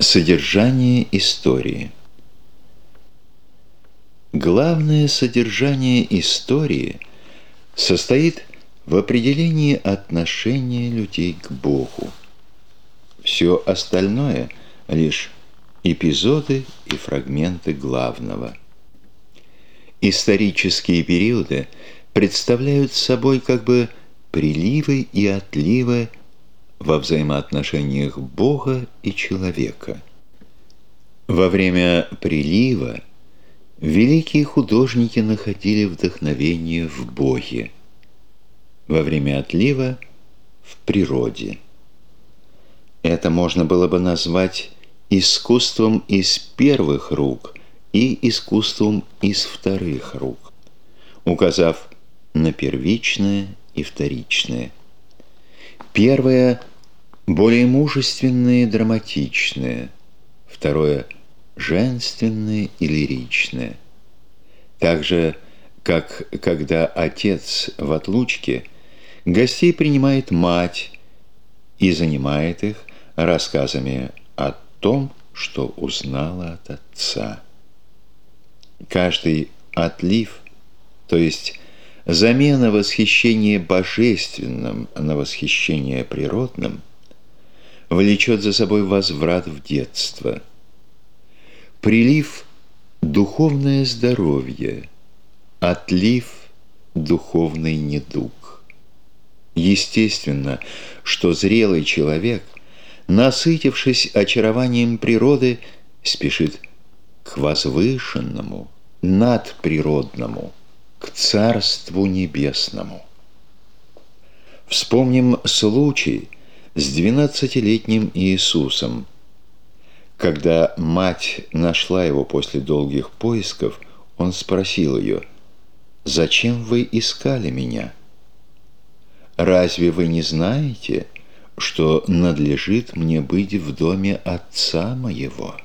Содержание истории. Главное содержание истории состоит в определении отношения людей к Богу. Все остальное – лишь эпизоды и фрагменты главного. Исторические периоды представляют собой как бы приливы и отливы во взаимоотношениях Бога и человека. Во время прилива великие художники находили вдохновение в Боге, во время отлива – в природе. Это можно было бы назвать искусством из первых рук и искусством из вторых рук, указав на первичное и вторичное. Первое – более мужественное и драматичное, второе – женственное и лиричное. Так же, как когда отец в отлучке, гостей принимает мать и занимает их рассказами о том, что узнала от отца. Каждый отлив, то есть замена восхищения божественным на восхищение природным, влечет за собой возврат в детство. Прилив – духовное здоровье, отлив – духовный недуг. Естественно, что зрелый человек, насытившись очарованием природы, спешит к возвышенному, надприродному, к Царству Небесному. Вспомним случай с 12-летним Иисусом. Когда мать нашла его после долгих поисков, он спросил ее: «Зачем вы искали меня? Разве вы не знаете, что надлежит мне быть в доме Отца моего?»